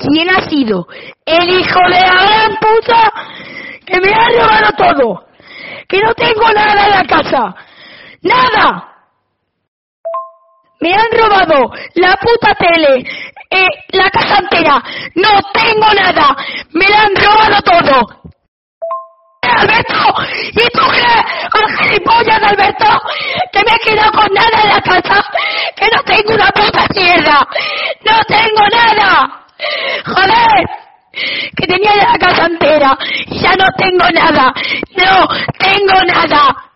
¿Quién ha sido? El hijo de la gran puta que me ha robado todo. Que no tengo nada en la casa. ¡Nada! Me han robado la puta tele, la casa entera. No tengo nada. Me la han robado todo. Alberto, ¿y tú crees, al gilipollas de Alberto, que me he quedado con nada en la casa? Que no tengo una puta mierda. No tengo nada. Joder, que tenía ya la casa entera y ya no tengo nada. No tengo nada.